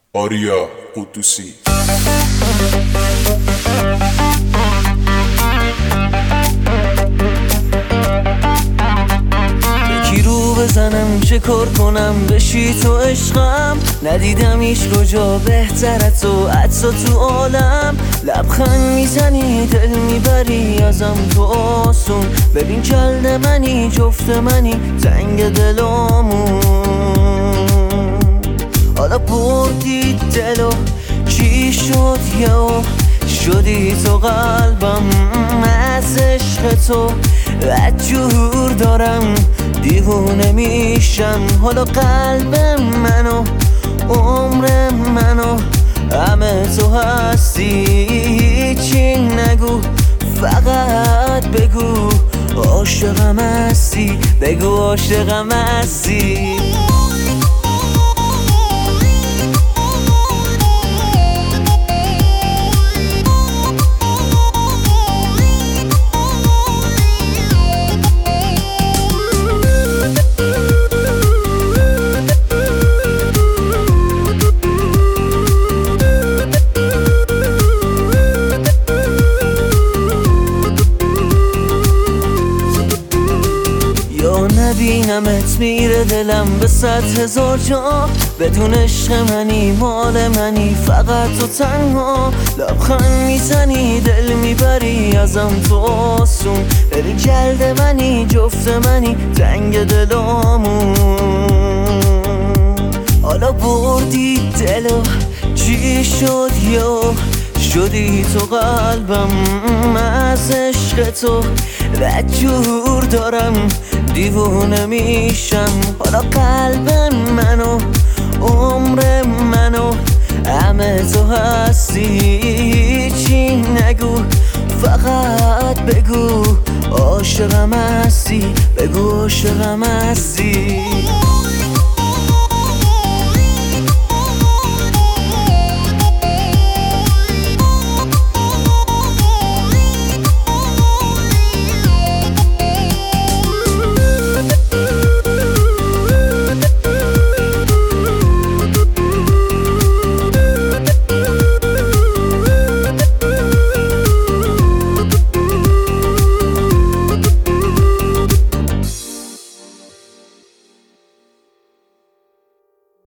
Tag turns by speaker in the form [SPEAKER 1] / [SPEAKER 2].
[SPEAKER 1] آریا قدوسی.
[SPEAKER 2] یکی رو بزنم چه کار کنم بشی تو عشقم، ندیدم هیچ کجا بهتر از تو حتی تو عالم. لبخند میزنی دل میبری ازم تو آسون، ببین جلد منی جفت منی تنگ دلامون. حالا بردی دلو چی شد یا شدی تو قلبم، از عشق تو بدجور دارم دیوونه میشم. حالا قلب منو عمر منو همه تو هستی، چی نگو فقط بگو عاشقم هستی، بگو عاشقم هستی. نبینمت میره دلم به 100,000 جا، بدون عشق منی مال منی فقط تو تنها. لبخند میزنی دل میبری ازم تو آسون، بری جلد منی جفت منی تنگ دلامون. حالا بردی دلو چی شد یا شدی تو قلبم، از عشق تو بدجور دارم دیوونه میشم. حالا قلب منو عمر منو همه تو هستی، چی نگو فقط بگو عاشقم هستی، بگو عاشقم هستی.